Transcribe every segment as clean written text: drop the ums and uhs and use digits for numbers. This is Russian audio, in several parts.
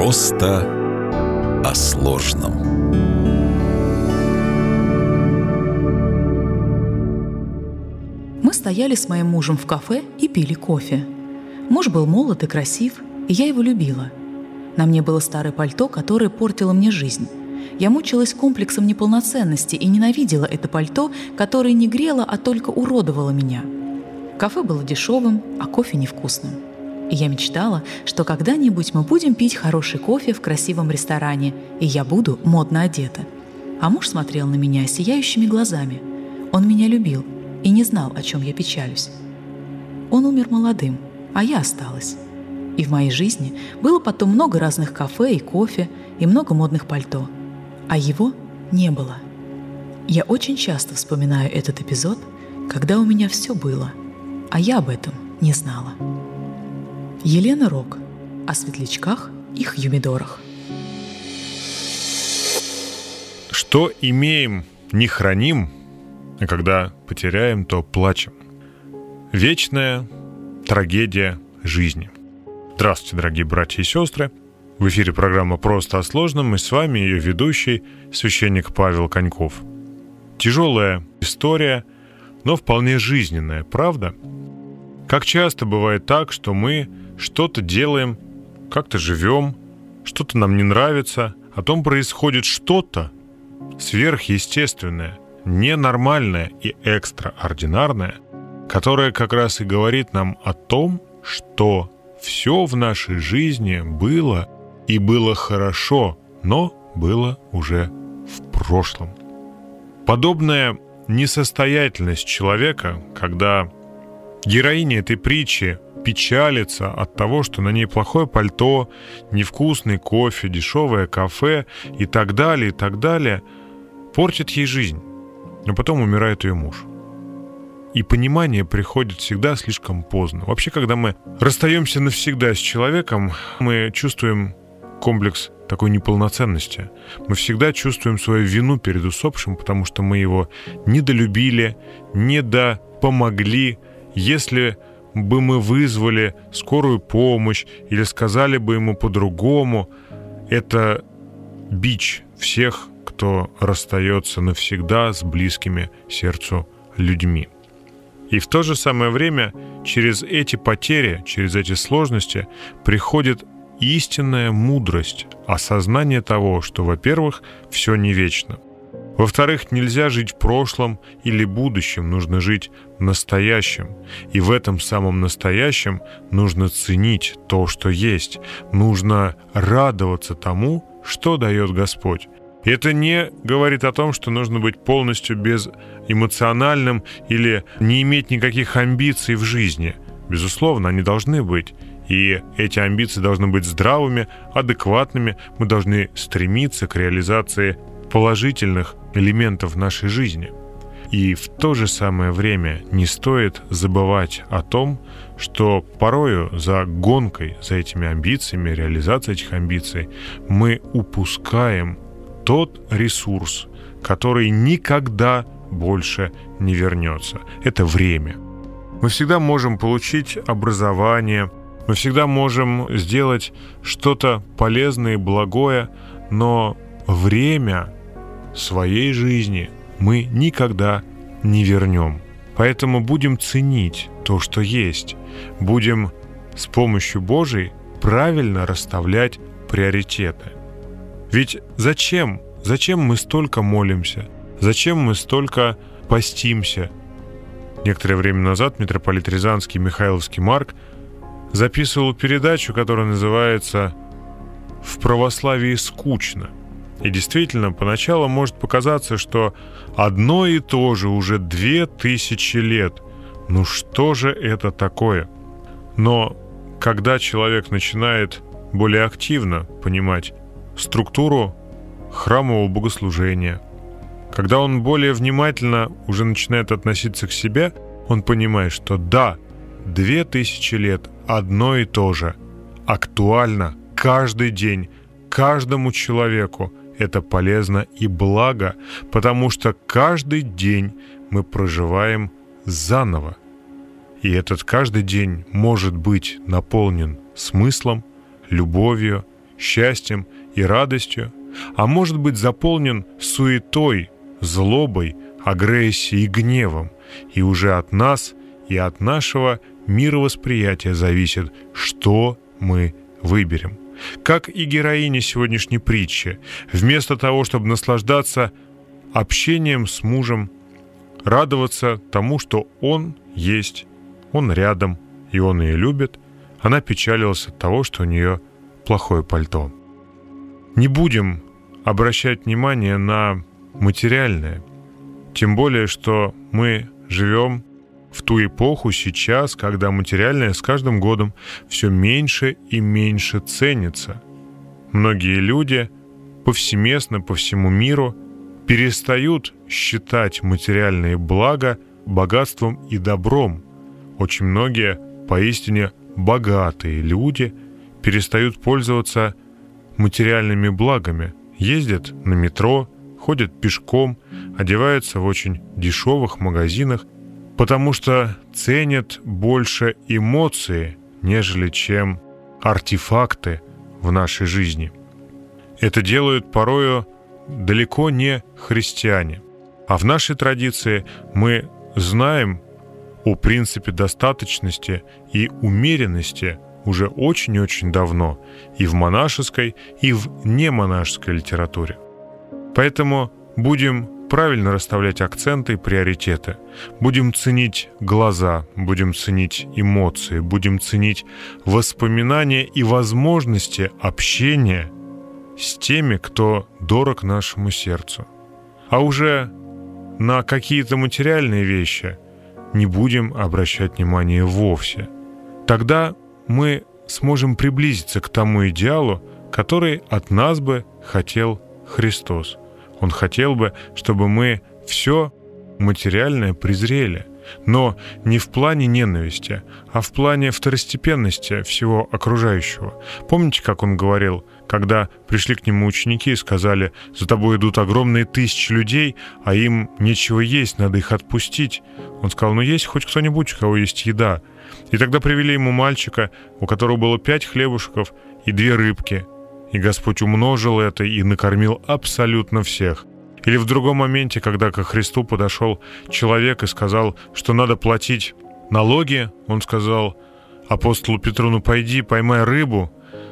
Просто о сложном. Мы стояли с моим мужем в кафе и пили кофе. Муж был молод и красив, и я его любила. На мне было старое пальто, которое портило мне жизнь. Я мучилась комплексом неполноценности и ненавидела это пальто, которое не грело, а только уродовало меня. Кафе было дешевым, а кофе невкусным. И я мечтала, что когда-нибудь мы будем пить хороший кофе в красивом ресторане, и я буду модно одета. А муж смотрел на меня сияющими глазами. Он меня любил и не знал, о чем я печалюсь. Он умер молодым, а я осталась. И в моей жизни было потом много разных кафе и кофе, и много модных пальто. А его не было. Я очень часто вспоминаю этот эпизод, когда у меня все было, а я об этом не знала. Елена Рок. О светлячках и хюмидорах. Что имеем, не храним, а когда потеряем, то плачем. Вечная трагедия жизни. Здравствуйте, дорогие братья и сестры. В эфире программа «Просто о сложном», и с вами ее ведущий, священник Павел Коньков. Тяжелая история, но вполне жизненная, правда? Как часто бывает так, что мы что-то делаем, как-то живем, что-то нам не нравится, а потом происходит что-то сверхъестественное, ненормальное и экстраординарное, которое как раз и говорит нам о том, что все в нашей жизни было и было хорошо, но было уже в прошлом. Подобная несостоятельность человека, когда героиня этой притчи печалится от того, что на ней плохое пальто, невкусный кофе, дешевое кафе и так далее, портит ей жизнь, но потом умирает ее муж. И понимание приходит всегда слишком поздно. Вообще, когда мы расстаемся навсегда с человеком, мы чувствуем комплекс такой неполноценности. Мы всегда чувствуем свою вину перед усопшим, потому что мы его недолюбили, недопомогли. Если бы мы вызвали скорую помощь или сказали бы ему по-другому, это бич всех, кто расстается навсегда с близкими сердцу людьми. И в то же самое время через эти потери, через эти сложности приходит истинная мудрость, осознание того, что, во-первых, все не вечно. Во-вторых, нельзя жить в прошлом или будущем, нужно жить настоящим. И в этом самом настоящем нужно ценить то, что есть. Нужно радоваться тому, что дает Господь. И это не говорит о том, что нужно быть полностью безэмоциональным или не иметь никаких амбиций в жизни. Безусловно, они должны быть. И эти амбиции должны быть здравыми, адекватными. Мы должны стремиться к реализации положительных элементов нашей жизни. И в то же самое время не стоит забывать о том, что порою за гонкой, за этими амбициями, реализацией этих амбиций, мы упускаем тот ресурс, который никогда больше не вернется. Это время. Мы всегда можем получить образование, мы всегда можем сделать что-то полезное и благое, но время своей жизни мы никогда не вернем. Поэтому будем ценить то, что есть. Будем с помощью Божией правильно расставлять приоритеты. Ведь зачем мы столько молимся? Зачем мы столько постимся? Некоторое время назад митрополит Рязанский Михайловский Марк записывал передачу, которая называется «В православии скучно». И действительно, поначалу может показаться, что одно и то же уже 2000 лет. Ну что же это такое? Но когда человек начинает более активно понимать структуру храмового богослужения, когда он более внимательно уже начинает относиться к себе, он понимает, что да, 2000 лет одно и то же, актуально каждый день, каждому человеку. Это полезно и благо, потому что каждый день мы проживаем заново. И этот каждый день может быть наполнен смыслом, любовью счастьем и радостью, а может быть заполнен суетой, злобой, агрессией и гневом. И уже от нас и от нашего мировосприятия зависит, что мы выберем. Как и героиня сегодняшней притчи, вместо того, чтобы наслаждаться общением с мужем, радоваться тому, что он есть, он рядом, и он ее любит, она печалилась от того, что у нее плохое пальто. Не будем обращать внимание на материальное, тем более, что мы живем в ту эпоху сейчас, когда материальное с каждым годом все меньше и меньше ценится. Многие люди повсеместно по всему миру перестают считать материальные блага богатством и добром. Очень многие поистине богатые люди перестают пользоваться материальными благами, ездят на метро, ходят пешком, одеваются в очень дешевых магазинах, потому что ценят больше эмоции, нежели чем артефакты в нашей жизни. Это делают порою далеко не христиане. А в нашей традиции мы знаем о принципе достаточности и умеренности уже очень и очень давно и в монашеской, и в немонашеской литературе. Поэтому будем правильно расставлять акценты и приоритеты. Будем ценить глаза, будем ценить эмоции, будем ценить воспоминания и возможности общения с теми, кто дорог нашему сердцу. А уже на какие-то материальные вещи не будем обращать внимание вовсе. Тогда мы сможем приблизиться к тому идеалу, который от нас бы хотел Христос. Он хотел бы, чтобы мы все материальное презрели, но не в плане ненависти, а в плане второстепенности всего окружающего. Помните, как он говорил, когда пришли к нему ученики и сказали: «За тобой идут огромные тысячи людей, а им нечего есть, надо их отпустить». Он сказал: «Ну есть хоть кто-нибудь, у кого есть еда». И тогда привели ему мальчика, у которого было 5 хлебушков и 2 рыбки. И Господь умножил это и накормил абсолютно всех. Или в другом моменте, когда ко Христу подошел человек и сказал, что надо платить налоги, он сказал апостолу Петру: «Ну пойди, поймай рыбу,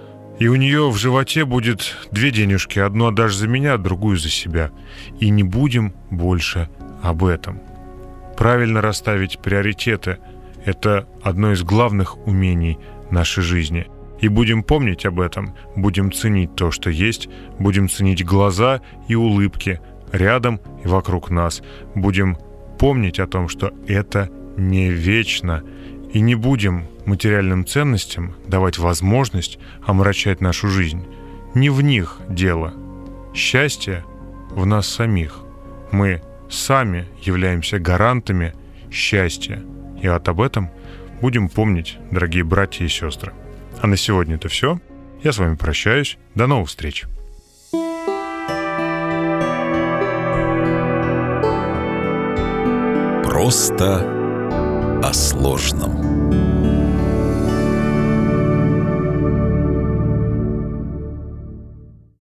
и у нее в животе будет 2 денежки, одну отдашь за меня, другую за себя. И не будем больше об этом». Правильно расставить приоритеты – это одно из главных умений нашей жизни. И будем помнить об этом, будем ценить то, что есть, будем ценить глаза и улыбки рядом и вокруг нас. Будем помнить о том, что это не вечно. И не будем материальным ценностям давать возможность омрачать нашу жизнь. Не в них дело. Счастье в нас самих. Мы сами являемся гарантами счастья. И вот об этом будем помнить, дорогие братья и сестры. А на сегодня это все. Я с вами прощаюсь. До новых встреч. Просто о сложном.